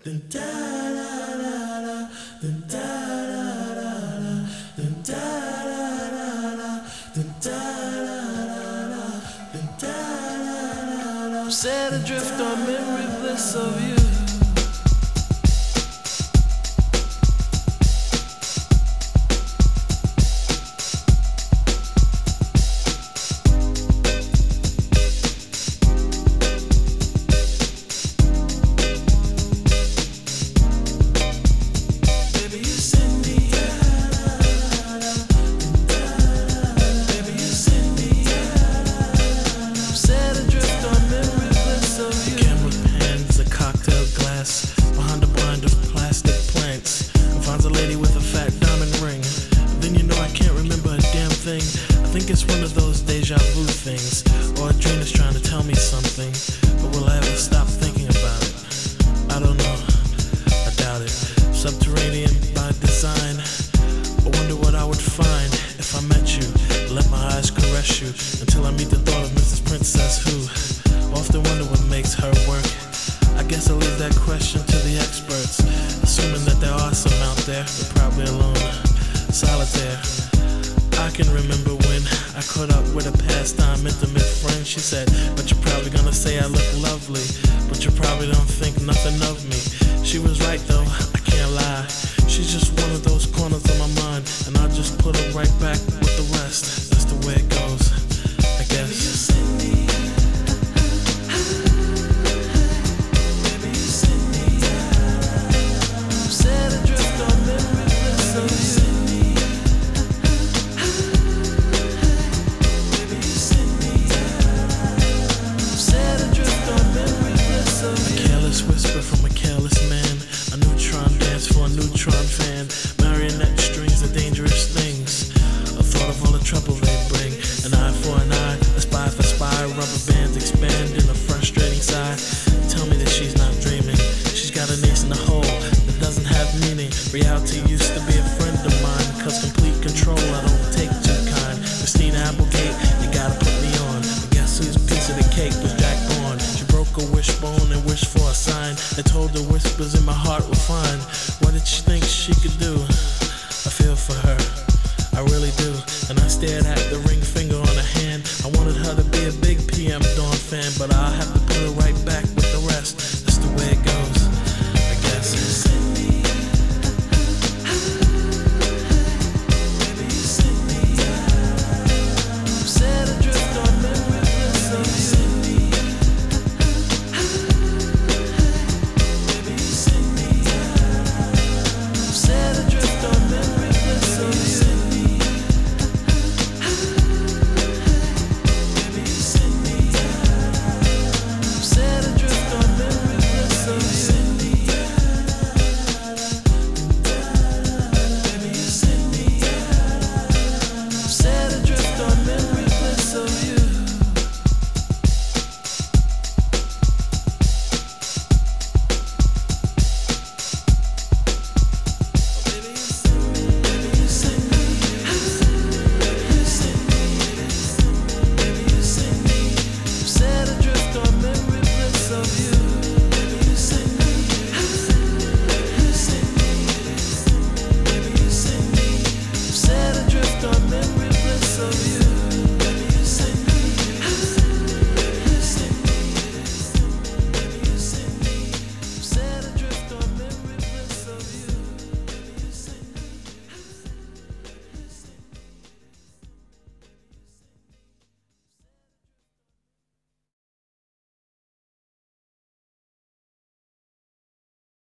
Dun da da da da, dun da da da da, dun da da da da, dun da da da da, dun da da da da. Set adrift on memory bliss of you. Behind a blind of plastic plants, I finds a lady with a fat diamond ring. Then you know I can't remember a damn thing. I think it's one of those deja vu things, or a dream is trying to tell me something. But will I ever stop thinking about it? I don't know, I doubt it. Subterranean by design, I wonder what I would find if I met you. Let my eyes caress you until I meet the thought of Mrs. Princess, who often wonder what makes her work. I guess I'll leave that question to the experts, assuming that there are some out there, but probably alone, solitaire. I can remember when I caught up with a pastime intimate friend. She said, but you're probably gonna say I look lovely, but you probably don't think nothing of me. She was right though, I can't lie. She's just one of those corners of my mind, and I'll just put her right back with the rest. That's the way it goes, I guess. Whisper from a careless man, a neutron dance for a neutron fan. Marionette strings are dangerous things, a thought of all the trouble they bring. An eye for an eye, a spy for spy. Rubber bands expand in a frustrating sigh. Tell me that she's not dreaming. She's got an ace in the hole that doesn't have meaning. Reality used to be a friend of mine, cause complete control I don't take too kind. Christina Applegate, you gotta put me on. But guess whose piece of the cake was Jack Bourne? She broke a wishbone and wished for a sign. I told her whispers in my heart were fine. What did she think she could do? I feel for her, I really do. And I stared at the ring finger on her hand. I wanted her to be a big PM Dawn fan, but I'll have to put her right back with the rest.